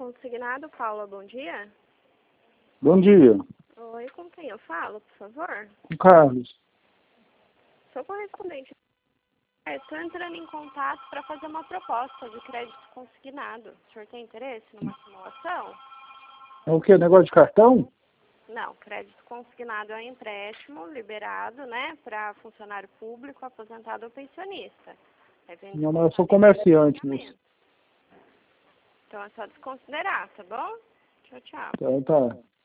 Consignado, Paula, bom dia. Bom dia, Oi, com quem eu falo, por favor? com Carlos. Sou correspondente. Estou entrando em contato para fazer uma proposta de crédito consignado. O senhor tem interesse numa simulação? É o quê? Negócio de cartão? Não, crédito consignado é um empréstimo liberado, né, para funcionário público, aposentado ou pensionista. Não, mas eu sou comerciante, moço. Então é só desconsiderar, tá bom? Tchau, tchau. Então tá.